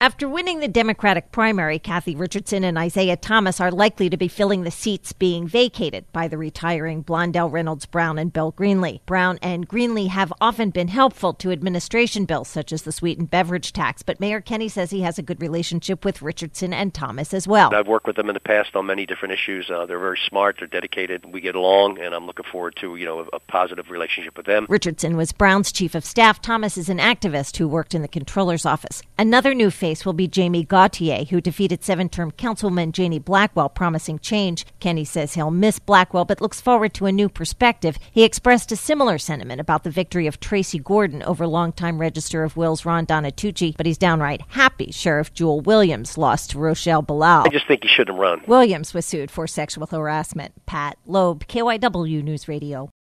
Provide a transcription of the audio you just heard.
After winning the Democratic primary, Kathy Richardson and Isaiah Thomas are likely to be filling the seats being vacated by the retiring Blondell Reynolds Brown and Bill Greenlee. Brown and Greenlee have often been helpful to administration bills such as the sweetened beverage tax, but Mayor Kenney says he has a good relationship with Richardson and Thomas as well. I've worked with them in the past on many different issues. They're very smart, they're dedicated, we get along, and I'm looking forward to a positive relationship with them. Richardson was Brown's chief of staff. Thomas is an activist who worked in the comptroller's office. Another new face will be Jamie Gauthier, who defeated 7-term Councilwoman Janie Blackwell, promising change. Kenney says he'll miss Blackwell, but looks forward to a new perspective. He expressed a similar sentiment about the victory of Tracy Gordon over longtime Register of Wills Ron Donatucci, but he's downright happy Sheriff Jewel Williams lost to Rochelle Bilal. I just think he shouldn't run. Williams was sued for sexual harassment. Pat Loeb, KYW News Radio.